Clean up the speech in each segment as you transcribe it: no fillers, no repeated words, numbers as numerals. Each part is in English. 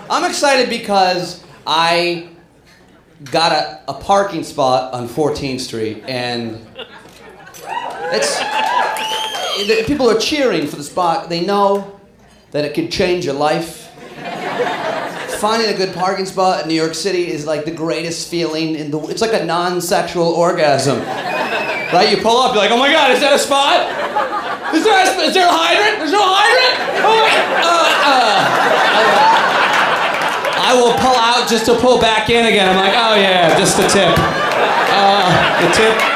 I'm excited because I got a parking spot on 14th Street, and people are cheering for the spot. They know that it could change your life. Finding a good parking spot in New York City is like the greatest feeling it's like a non-sexual orgasm. Right? You pull up, you're like, oh my God, is that a spot? Is there a hydrant? There's no hydrant? Oh my, I will pull out just to pull back in again. I'm like, oh yeah, just the tip. The tip.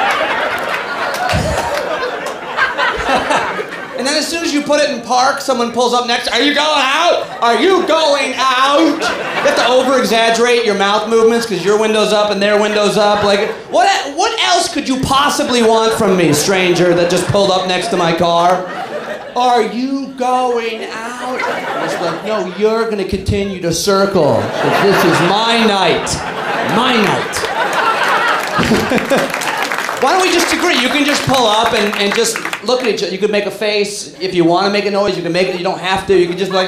And then as soon as you put it in park, someone pulls up next. Are you going out? Are you going out? You have to over-exaggerate your mouth movements because your window's up and their window's up. Like, what else could you possibly want from me, stranger, that just pulled up next to my car? Are you going out? It's like, no, you're going to continue to circle. This is my night. My night. Why don't we just agree? You can just pull up and just look at each other. You could make a face. If you want to make a noise, you can make it. You don't have to. You can just be like,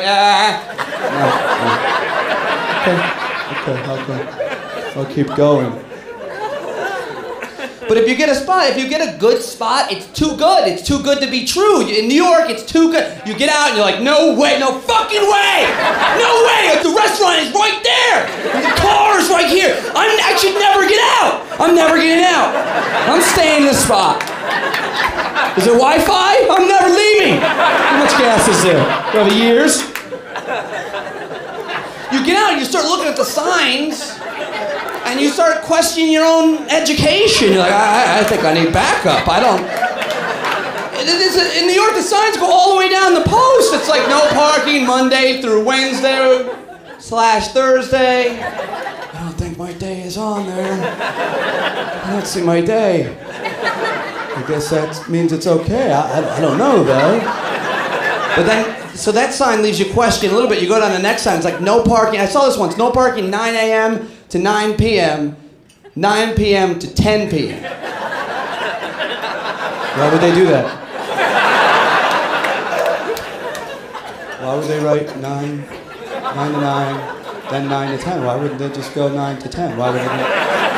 Okay. I'll keep going. But if you get a spot, if you get a good spot, it's too good. It's too good to be true. In New York, it's too good. You get out and you're like, no way, no fucking way! No way! The restaurant is right there! The car is right here! I should never get out! I'm never getting out! I'm staying in the spot. Is there Wi-Fi? I'm never leaving! How much gas is there? Do I have years? You get out and you start looking at the signs, and you start questioning your own education. You're like, I think I need backup. I don't... In New York, the signs go all the way down the post. It's like no parking Monday through Wednesday / Thursday. I don't think my day is on there. I don't see my day. I guess that means it's okay. I don't know, though. But then, so that sign leaves you questioning a little bit. You go down the next sign, it's like no parking. I saw this once, no parking 9 a.m. to 9 p.m., 9 p.m. to 10 p.m. Why would they do that? Why would they write 9 to 9, then 9 to 10? Why wouldn't they just go 9 to 10? Why would they do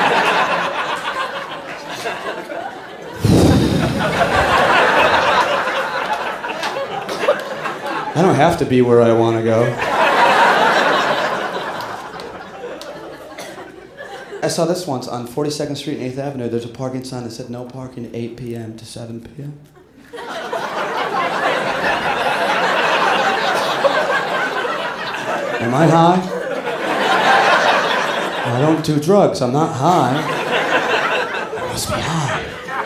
I don't have to be where I want to go. I saw this once on 42nd Street and 8th Avenue. There's a parking sign that said no parking 8 p.m. to 7 p.m. Am I high? I don't do drugs. I'm not high. I must be high.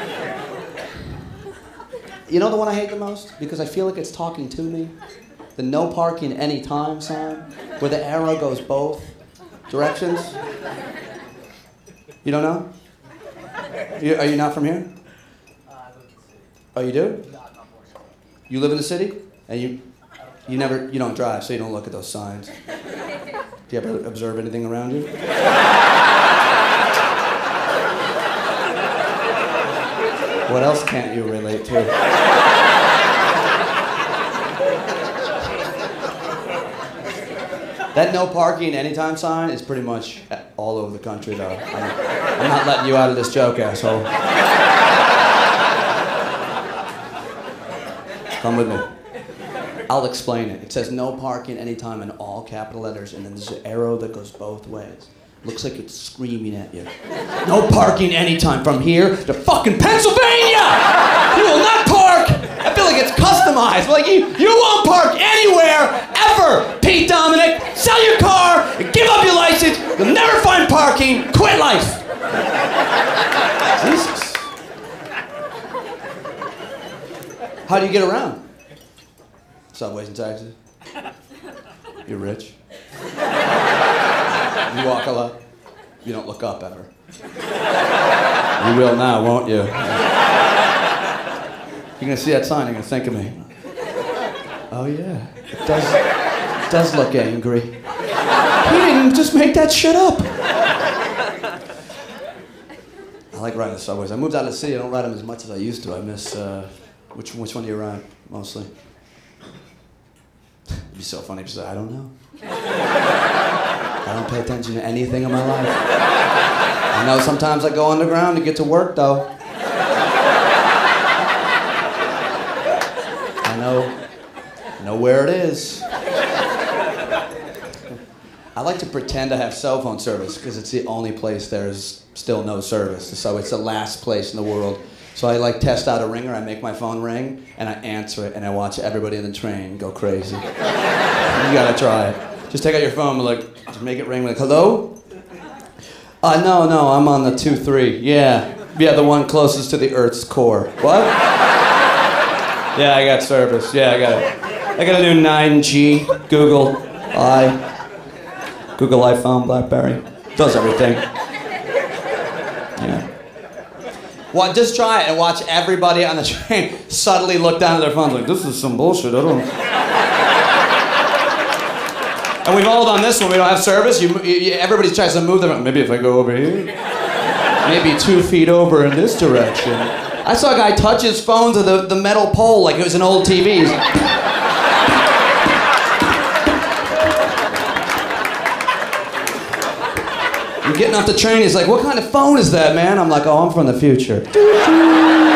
You know the one I hate the most? Because I feel like it's talking to me? The no parking anytime sign, where the arrow goes both directions. You don't know? Are you not from here? Oh, you do? You live in the city? And you don't drive, so you don't look at those signs. Do you ever observe anything around you? What else can't you relate to? That no parking anytime sign is pretty much all over the country, though. I'm not letting you out of this joke, asshole. Come with me. I'll explain it. It says no parking anytime in all capital letters, and then there's an arrow that goes both ways. Looks like it's screaming at you. No parking anytime from here to fucking Pennsylvania! You will not park! I feel like it's customized. Like you won't park anywhere, ever! Pete Dominic, sell your car, and give up your license. You'll never find parking. Quit life. Jesus. How do you get around? Subways and taxis. You're rich. You walk a lot. You don't look up ever. You will now, won't you? You're gonna see that sign, you're gonna think of me. Oh yeah, it does look angry. He didn't just make that shit up. I like riding the subways. I moved out of the city, I don't ride them as much as I used to. I miss, which one do you ride, mostly? It'd be so funny if you said, I don't know. pay attention to anything in my life. I know sometimes I go underground to get to work, though. I know where it is. I like to pretend I have cell phone service because it's the only place there's still no service. So it's the last place in the world. So I like test out a ringer, I make my phone ring, and I answer it, and I watch everybody in the train go crazy. You gotta try it. Just take out your phone and like, just make it ring like, hello? No, I'm on the 2-3. Yeah, the one closest to the Earth's core. What? Yeah, I got service. Yeah, I gotta do 9G, Google iPhone, BlackBerry. Does everything. Yeah. Well, just try it and watch everybody on the train subtly look down at their phones like, this is some bullshit, I don't... And we've all done this when we don't have service. Everybody tries to move their phone. Maybe if I go over here. Maybe 2 feet over in this direction. I saw a guy touch his phone to the metal pole like it was an old TV. He's like, I'm getting off the train, he's like, what kind of phone is that, man? I'm like, oh, I'm from the future.